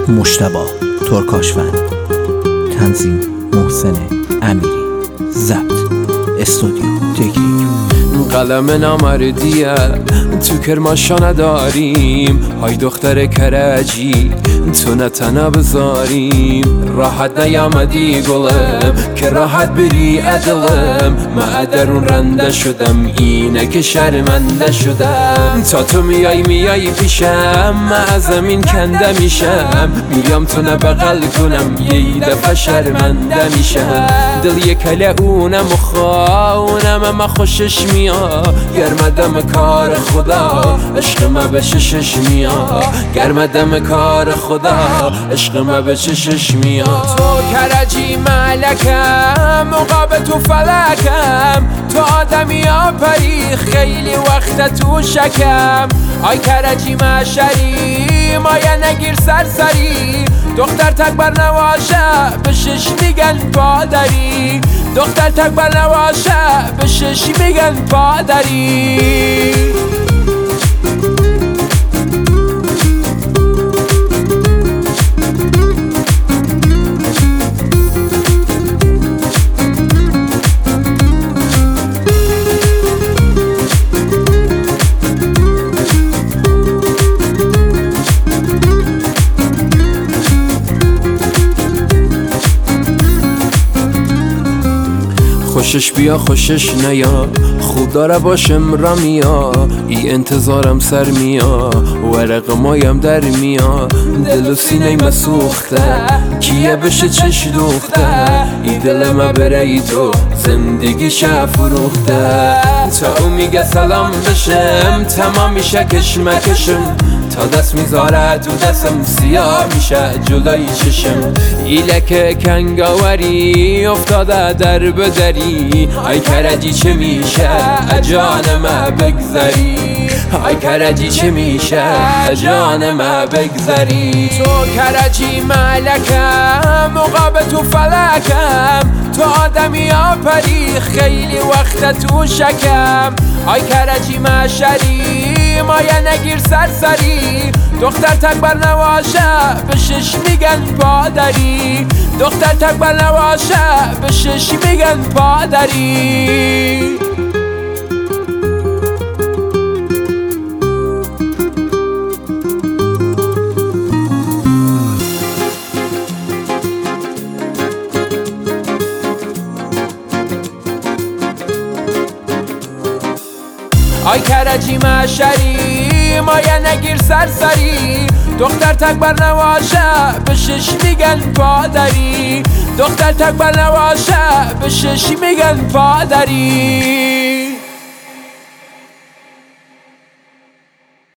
مجتبی ترکاشفند، تنظیم محسن امیری، ضبط استودیو تکنیک. قلم نامردیه تو کرماشا نداریم، های دختر کرجی تو نتنه بذاریم. راحت نیامدی گلم که راحت بری ادلم، من درون رنده شدم اینه که شرمنده شدم. تا تو میای پیشم من از زمین کنده میشم، میام تو نبغل کنم یه دفعه شرمنده میشم. دل یکله اونم و خواونم اما خوشش میاد، گرمدم کار خدا عشق ما به چشش میاد. گرمدم کار خدا عشق ما به چشش میاد. تو کرجی ملکم مقابل تو فلکم، تو آدمی ها پری خیلی وقت تو شکم. آی کرجی مشری مایه نگیر سرسری، دختر تکبر نواشه به شش میگن پادری. دختر تکبر نواشه به شش میگن پادری. خوشش بیا خوشش نیا، خوب داره باشم رمیا. ای انتظارم سر میا، ورق مایم در میا. دل و سینه مسوخته کیه بشه چش دوخته، ای دل ما بره ای تو زندگی شه فروخته. تا او میگه سلام بشم تمام میشه کشمکشم، تا دست میذاره تو دستم سیاه میشه جلوی چشم. ایلک کنگاوری افتاده در بدری، ای کرجی چه میشه جان ما بگذری. ای کرجی چه میشه جان ما بگذری. تو کرجی ملکم مقابل تو فلکم، تو آدمی ها پری خیلی وقت تو شکم. ای کرجی مشری مایه نگیر سرسری، دختر تکبر نواشه به شش میگن پادری. دختر تکبر نواشه به شش میگن پادری. آی کرجی مشری مایه نگیر سرسری، دختر تکبر نواشه به شش میگن پادری. دختر تکبر نواشه به شش میگن پادری.